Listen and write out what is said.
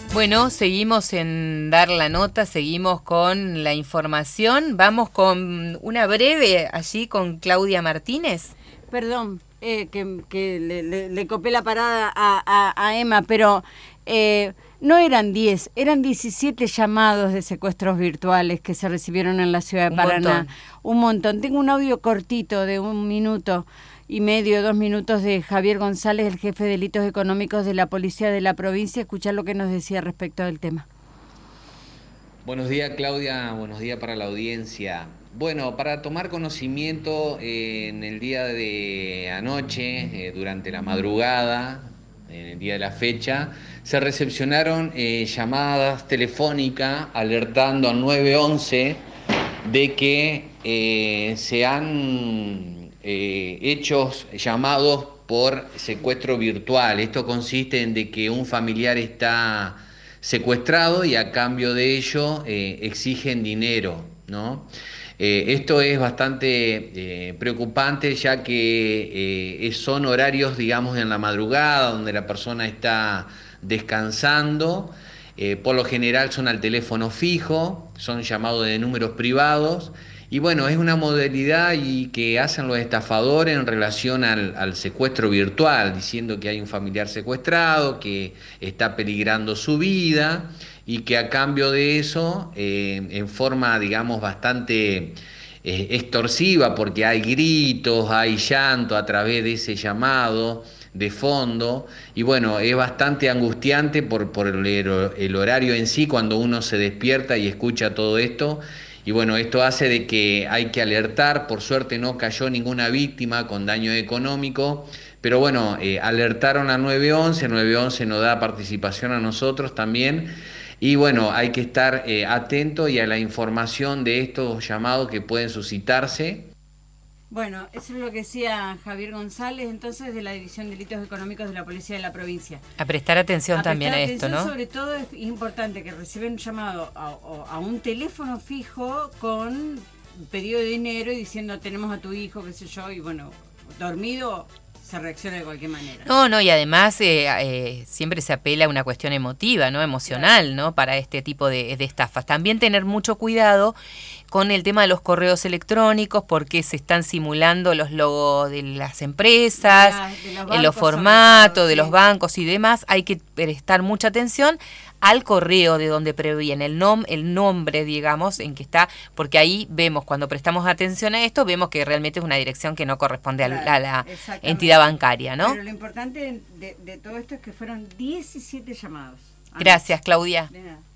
Bueno, seguimos en dar la nota, seguimos con la información. Vamos con una breve allí con Claudia Martínez. Perdón, que le copé la parada a Emma, pero no eran 10, eran 17 llamados de secuestros virtuales que se recibieron en la ciudad de Paraná. Un montón. Tengo un audio cortito de 1 minuto y medio, 2 minutos de Javier González, el jefe de delitos económicos de la policía de la provincia. Escuchar lo que nos decía respecto del tema. Buenos días, Claudia, buenos días para la audiencia. Bueno, para tomar conocimiento, en el día de anoche, durante la madrugada, en el día de la fecha, se recepcionaron llamadas telefónicas alertando al 911 de que se han hechos llamados por secuestro virtual. Esto consiste en de que un familiar está secuestrado y a cambio de ello exigen dinero, ¿no? Esto es bastante preocupante, ya que son horarios, digamos, en la madrugada, donde la persona está descansando. Por lo general son al teléfono fijo, son llamados de números privados. Y bueno, es una modalidad y que hacen los estafadores en relación al secuestro virtual, diciendo que hay un familiar secuestrado, que está peligrando su vida y que a cambio de eso, en forma, digamos, bastante extorsiva, porque hay gritos, hay llanto a través de ese llamado de fondo, y bueno, es bastante angustiante por el horario en sí, cuando uno se despierta y escucha todo esto. Y bueno, esto hace de que hay que alertar. Por suerte no cayó ninguna víctima con daño económico, pero bueno, alertaron a 911, 911 nos da participación a nosotros también, y bueno, hay que estar atento y a la información de estos llamados que pueden suscitarse. Bueno, eso es lo que decía Javier González, entonces, de la División de Delitos Económicos de la Policía de la Provincia. A prestar atención también a esto, ¿no? Sobre todo es importante que reciben un llamado a un teléfono fijo con pedido de dinero y diciendo tenemos a tu hijo, qué sé yo, y bueno, dormido se reacciona de cualquier manera. No, y además siempre se apela a una cuestión emotiva, ¿no? Emocional, claro, ¿no? Para este tipo de estafas. También tener mucho cuidado con el tema de los correos electrónicos, porque se están simulando los logos de las empresas, de los formatos de los bancos y demás. Hay que prestar mucha atención al correo de donde previene el nombre, digamos, en que está, porque ahí vemos, cuando prestamos atención a esto, vemos que realmente es una dirección que no corresponde a la entidad bancaria, ¿no? Pero lo importante de todo esto es que fueron 17 llamados. Gracias, Claudia. De nada.